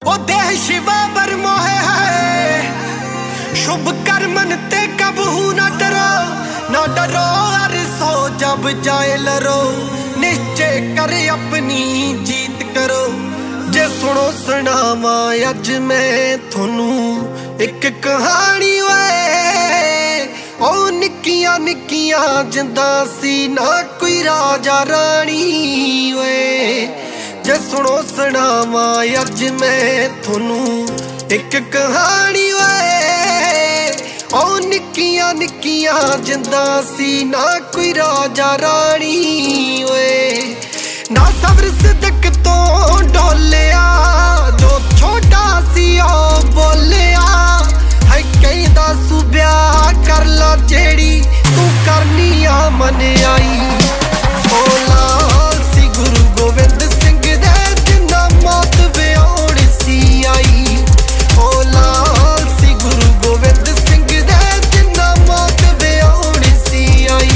ओ देह शिवा बर मोहे है, शुभ कर्मन ते कबहू न डरो हर सो जब जाए लरो, निश्चय कर अपनी जीत करो। जे सुनो सुनावा अज मैं थोनू एक कहानी वे, ओ निक्कियां निक्कियां जिंदा सी ना कोई राजा रानी वे। जे सुनो सुनावा अज मैं थोनू एक कहानी वे, ओ निक्कियां निक्कियां जिंदा सी ना कोई राजा रानी वे। ना सबर सिदक तो डोलिया जो छोटा सी ओ बोलिया है, कहदा सुब्या कर ला जेड़ी तू करनी आ मन आई। ओ लाल सी गुरु गोविंद सिंह दे जिन्ना मौत व्याउण सी आई। ओ लाल सी गुरु गोविंद सिंह दे जिन्ना मौत व्याउण सी आई।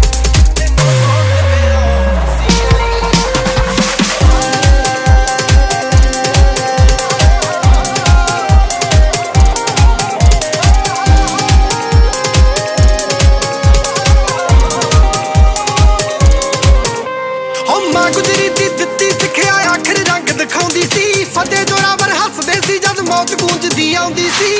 गुजरी दी दित्ती सिखिया आखिर रंग दिखाउंदी सी, फतेह जोरावर हसदे सी जद मौत गूंजदी आउंदी सी।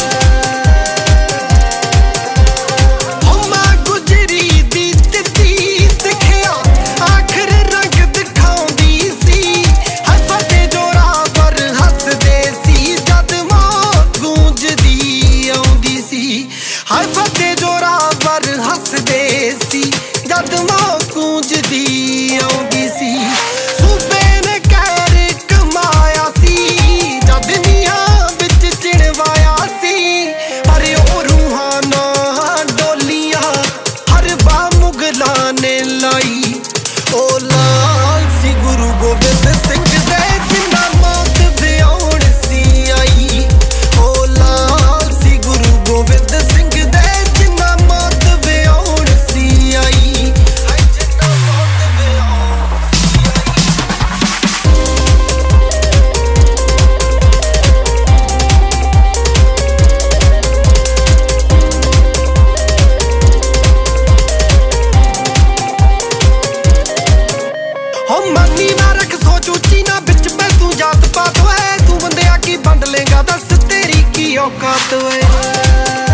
गुजरी दी दित्ती सिखिया आखिर रंग दिखाउंदी सी, फतेह जोरावर हसदे सी जद मौत गूंजदी आउंदी सी। फतेह जोरावर हसदे सी जद मौत गूंजदी आउंदी सी। सूबे ने कहर कमाया सी जद नीहां विच चिणवाया सी, पर ओ रूहां ना डोलियां हर बा मुगलां ने लाई। ओ लाल सी गुरु गोबिंद सिंह दे जिन्ना मौत व्याउण सी आई। ओ लाल सी गुरु गोबिंद सिंह दे जिन्ना मौत व्याउण सी आई। मनी ना रख सोच उची ना बिच पे तू जात पात है, तू बंदे की बंद लेगा दस तेरी की औकात है।